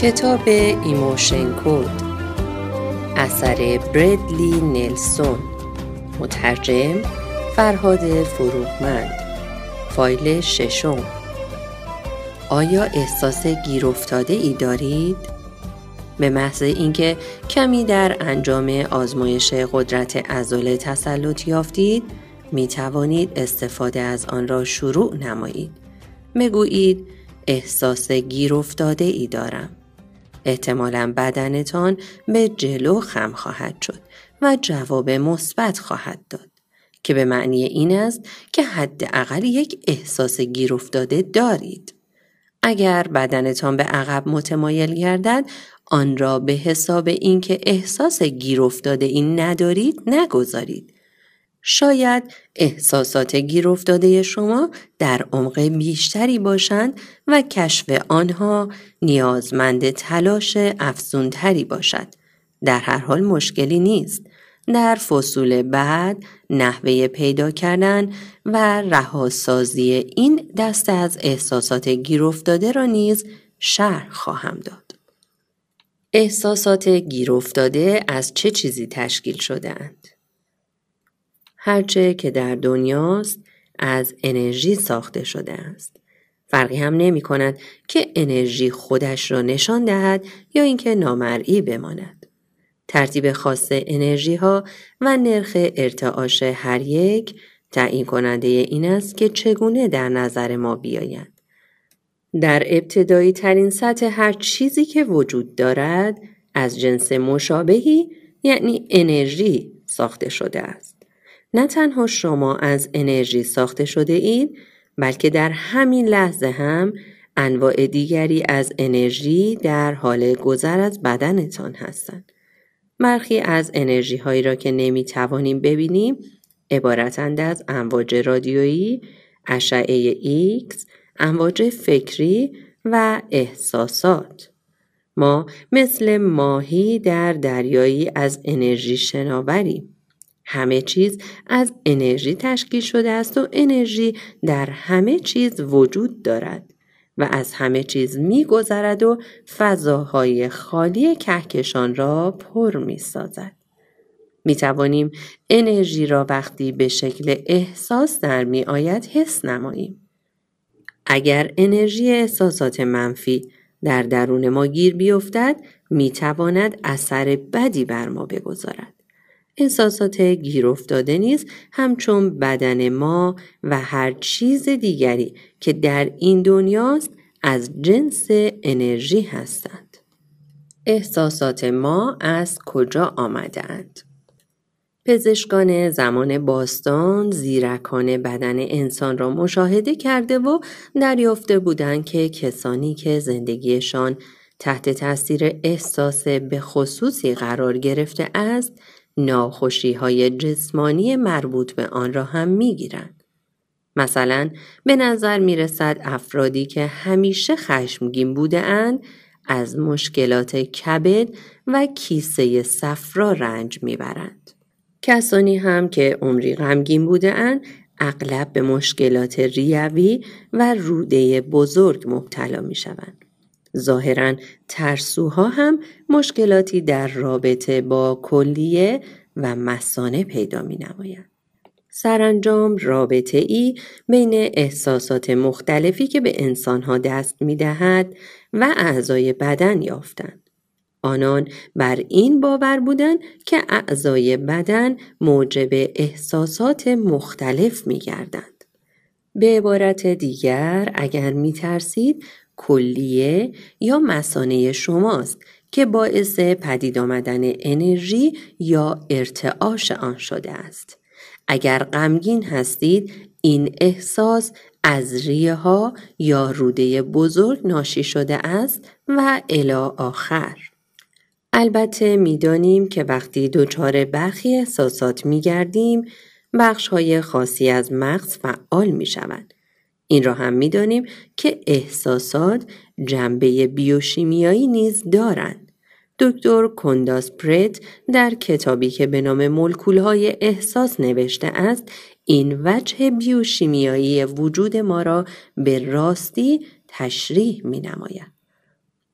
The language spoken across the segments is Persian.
کتاب ایموشن کود اثر بردلی نلسون، مترجم فرهاد فروغمند. فایل 6. آیا احساس گیر افتاده ای دارید؟ به محض اینکه کمی در انجام آزمایش قدرت عضله تسلط یافتید، می توانید استفاده از آن را شروع نمایید. بگویید احساس گیر افتاده ای دارم. احتمالاً بدنتان به جلو خم خواهد شد و جواب مثبت خواهد داد که به معنی این است که حداقل یک احساس گیر افتاده دارید. اگر بدنتان به عقب متمایل گردد، آن را به حساب اینکه احساس گیر افتاده ای ندارید نگذارید. شاید احساسات گیر افتاده شما در عمق بیشتری باشند و کشف آنها نیازمند تلاش افزونتری باشد. در هر حال مشکلی نیست. در فصول بعد نحوه پیدا کردن و رهاسازی این دسته از احساسات گیر افتاده را نیز شرح خواهم داد. احساسات گیر افتاده از چه چیزی تشکیل شده اند؟ هرچه که در دنیاست از انرژی ساخته شده است. فرقی هم نمی کند که انرژی خودش را نشان دهد یا اینکه نامرئی بماند. ترتیب خاص انرژی ها و نرخ ارتعاش هر یک تعیین کننده این است که چگونه در نظر ما بیایند. در ابتدایی ترین سطح هر چیزی که وجود دارد از جنس مشابهی یعنی انرژی ساخته شده است. نه تنها شما از انرژی ساخته شده اید، بلکه در همین لحظه هم انواع دیگری از انرژی در حال گذر از بدنتان هستند. برخی از انرژی هایی را که نمی توانیم ببینیم عبارتند از امواج رادیویی، اشعه ایکس، امواج فکری و احساسات. ما مثل ماهی در دریایی از انرژی شناوریم. همه چیز از انرژی تشکیل شده است و انرژی در همه چیز وجود دارد و از همه چیز می گذرد و فضاهای خالی کهکشان را پر می سازد. می توانیم انرژی را وقتی به شکل احساس در می آید حس نماییم. اگر انرژی احساسات منفی در درون ما گیر بیفتد، می تواند اثر بدی بر ما بگذارد. احساسات گیر افتاده نیز همچون بدن ما و هر چیز دیگری که در این دنیاست از جنس انرژی هستند. احساسات ما از کجا آمده‌اند؟ پزشکان زمان باستان زیرکانه بدن انسان را مشاهده کرده و دریافته بودند که کسانی که زندگیشان تحت تاثیر احساس به خصوصی قرار گرفته است، ناخوشی‌های جسمانی مربوط به آن را هم می‌گیرند. مثلا به نظر می‌رسد افرادی که همیشه خشمگین بوده‌اند از مشکلات کبد و کیسه صفرا رنج می‌برند. کسانی هم که عمری غمگین بوده‌اند اغلب به مشکلات ریوی و روده بزرگ مبتلا می‌شوند. ظاهراً ترسوها هم مشکلاتی در رابطه با کلیه و مثانه پیدا می نمایند. سرانجام رابطه ای بین احساسات مختلفی که به انسانها دست می دهد و اعضای بدن یافتند. آنان بر این باور بودند که اعضای بدن موجب احساسات مختلف می گردند. به عبارت دیگر اگر می ترسید کلیه یا مثانه شماست که باعث پدید آمدن انرژی یا ارتعاش آن شده است. اگر غمگین هستید این احساس از ریه ها یا روده بزرگ ناشی شده است و الی آخر. البته می‌دانیم که وقتی دچار برخی احساسات می‌گردیم بخش‌های خاصی از مغز فعال می‌شوند. این را هم می‌دانیم که احساسات جنبه بیوشیمیایی نیز دارند. دکتر کنداس پرت در کتابی که به نام مولکول‌های احساس نوشته است، این وجه بیوشیمیایی وجود ما را به راستی تشریح می‌نماید.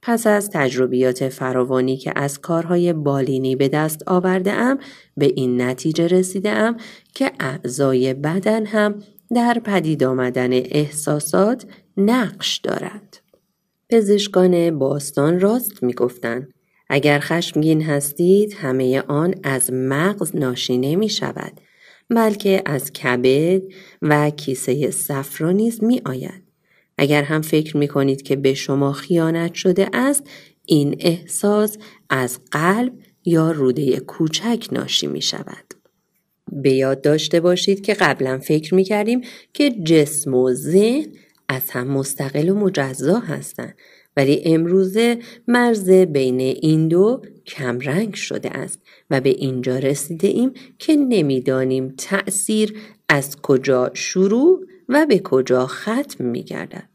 پس از تجربیات فراوانی که از کارهای بالینی به دست آورده‌ام به این نتیجه رسیده‌ام که اعضای بدن هم در پدید آمدن احساسات نقش دارد. پزشکان باستان راست می‌گفتند. اگر خشمگین هستید همه آن از مغز ناشی نمی شود بلکه از کبد و کیسه صفرا نیز می آید. اگر هم فکر می کنید که به شما خیانت شده است این احساس از قلب یا روده کوچک ناشی می شود. به یاد داشته باشید که قبلا فکر می کردیم که جسم و ذهن از هم مستقل و مجزا هستند ولی امروزه مرز بین این دو کمرنگ شده است و به اینجا رسیده ایم که نمیدانیم تأثیر از کجا شروع و به کجا ختم می گردد.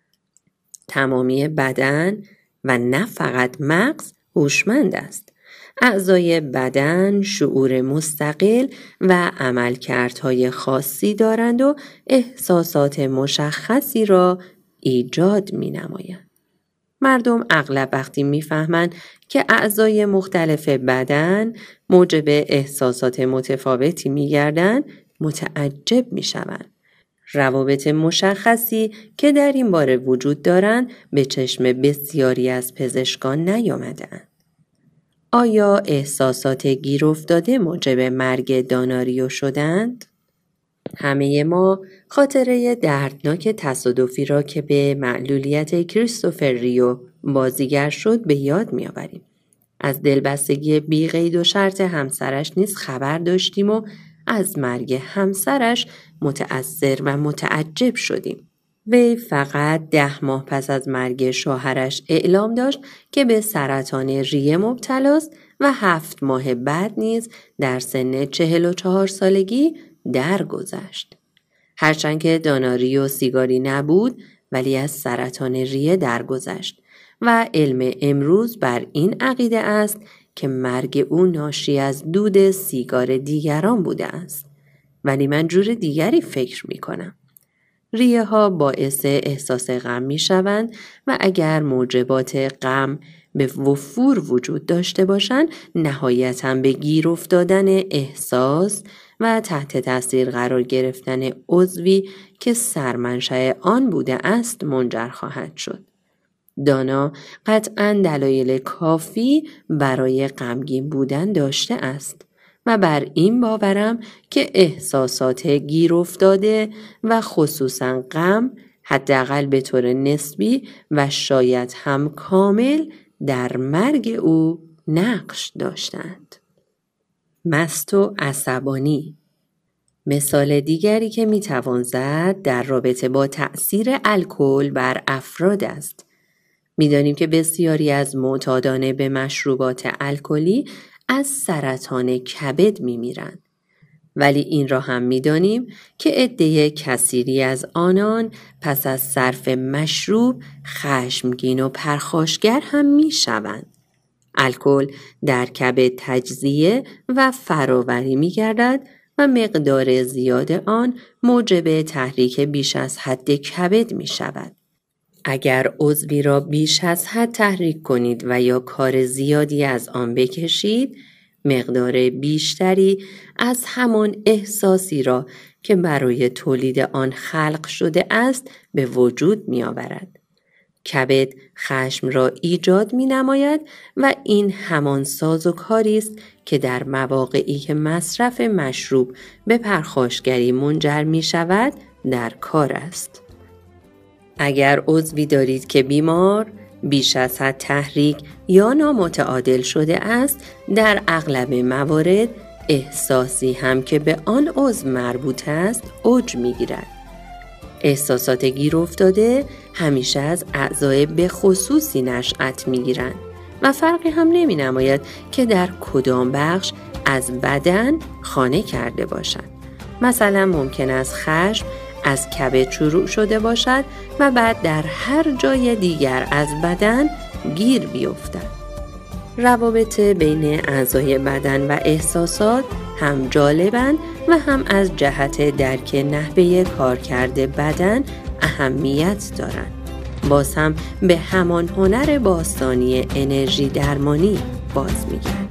تمامی بدن و نه فقط مغز هوشمند است. اعضای بدن شعور مستقل و عملکردهای خاصی دارند و احساسات مشخصی را ایجاد می نمایند. مردم اغلب وقتی میفهمند که اعضای مختلف بدن موجب احساسات متفاوتی میگردند متعجب میشوند. روابط مشخصی که در این باره وجود دارند به چشم بسیاری از پزشکان نیامده‌اند. آیا احساسات گیر افتاده موجب مرگ داناریو شدند؟ همه ما خاطره دردناک تصادفی را که به معلولیت کریستوفر ریو بازیگر شد به یاد می‌آوریم. از دلبستگی بی قید و شرط همسرش نیز خبر داشتیم و از مرگ همسرش متأثر و متعجب شدیم. وی فقط 10 ماه پس از مرگ شوهرش اعلام داشت که به سرطان ریه مبتلاست و 7 ماه بعد نیز در سن 44 سالگی درگذشت. هرچند که داناریو سیگاری نبود ولی از سرطان ریه درگذشت و علم امروز بر این عقیده است که مرگ او ناشی از دود سیگار دیگران بوده است. ولی من جور دیگری فکر می کنم. ریه ها باعث احساس غم می شوند و اگر موجبات غم به وفور وجود داشته باشند نهایتاً به گیر افتادن احساس و تحت تاثیر قرار گرفتن عضوی که سرمنشأ آن بوده است منجر خواهد شد. دانا قطعاً دلایل کافی برای غمگین بودن داشته است و بر این باورم که احساسات گیر افتاده و خصوصاً غم حداقل به طور نسبی و شاید هم کامل در مرگ او نقش داشتند. مست و عصبانی. مثال دیگری که میتوان زد در رابطه با تأثیر الکل بر افراد است. میدانیم که بسیاری از معتادان به مشروبات الکلی از سرطان کبد میمیرند. ولی این را هم میدانیم که عده کثیری از آنان پس از صرف مشروب خشمگین و پرخاشگر هم میشوند. الکل در کبد تجزیه و فراوری می‌گردد و مقدار زیاد آن موجب تحریک بیش از حد کبد می‌شود. اگر عضوی را بیش از حد تحریک کنید و یا کار زیادی از آن بکشید، مقدار بیشتری از همان احساسی را که برای تولید آن خلق شده است به وجود می‌آورد. کبد خشم را ایجاد می نماید و این همان سازوکاری است که در مواقعی که مصرف مشروب به پرخاشگری منجر می شود در کار است. اگر عضوی دارید که بیمار، بیش از حد تحریک یا نامتعادل شده است، در اغلب موارد احساسی هم که به آن عضو مربوط است اوج می گیرد. احساسات گیر افتاده همیشه از اعضای به خصوصی نشأت می گیرند و فرقی هم نمی نماید که در کدام بخش از بدن خانه کرده باشد. مثلا ممکن است خشم از کبد شروع شده باشد و بعد در هر جای دیگر از بدن گیر بیفتد. روابط بین اعضای بدن و احساسات هم جالبند و هم از جهت درک نحوه کارکرد بدن اهمیت دارند. باز هم به همان هنر باستانی انرژی درمانی باز می‌گردیم.